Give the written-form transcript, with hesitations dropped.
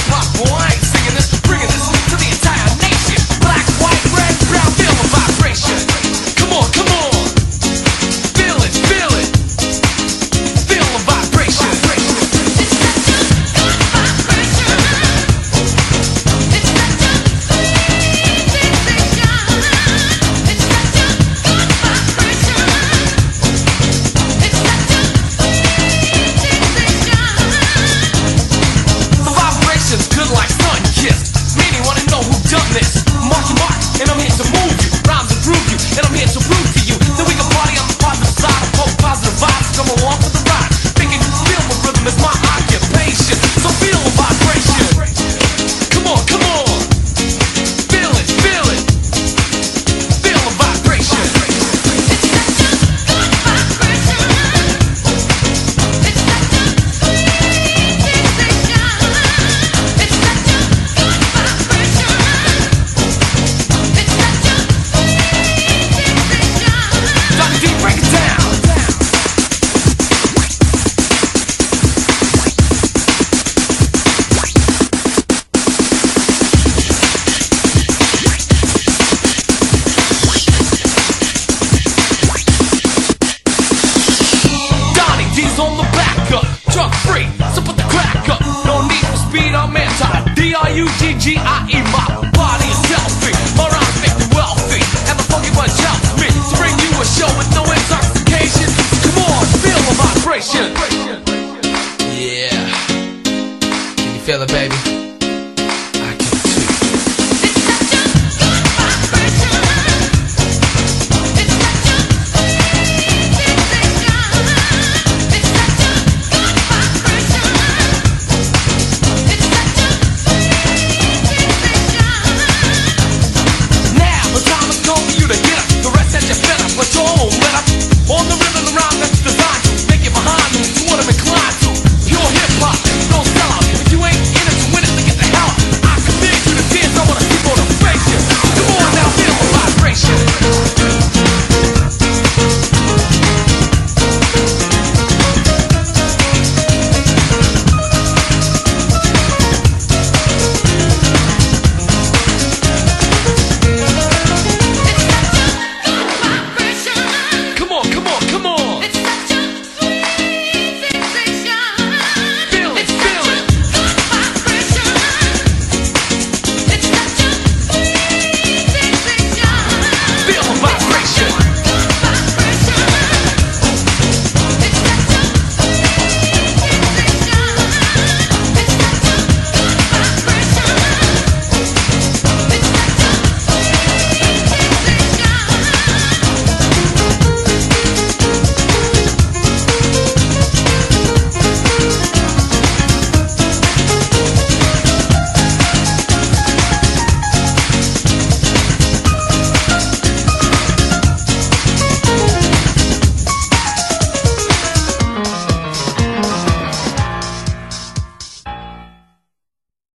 hip-hop boy, I ain't singing this, bringing this to the entire nation. Black, white, red, brown, feel the vibration. Come on, come on. Feel it, feel it. Feel the vibration. It's such a good vibration. It's such a sweet sensation. It's such a good vibration. It's such a sweet sensation. The vibration's good like sun kissed. Many wanna know who done this. Marky Mark, and I'm here to move you. Rhymes to prove you, and I'm here to prove to you that we can party on the positive side of hope, positive vibes. Come along for the ride. Thinking you feel the rhythm is my occupation. So feel the vibration. Come on, come on. Feel it, feel it. Feel the vibration. It's such a good vibration. It's such a sweet sensation. It's such a good vibration. It's such a sweet sensation. Dr. D, break it down. Donnie D's on the back up, drug free, so put the crack up. No need for speed, I'm anti. D-R-U-G-G-I-E, my body is healthy. My rhymes make me wealthy, and the funky bunch helps me to bring you a show with no intoxication. Come on, feel the vibration. Yeah. Can you feel it, baby?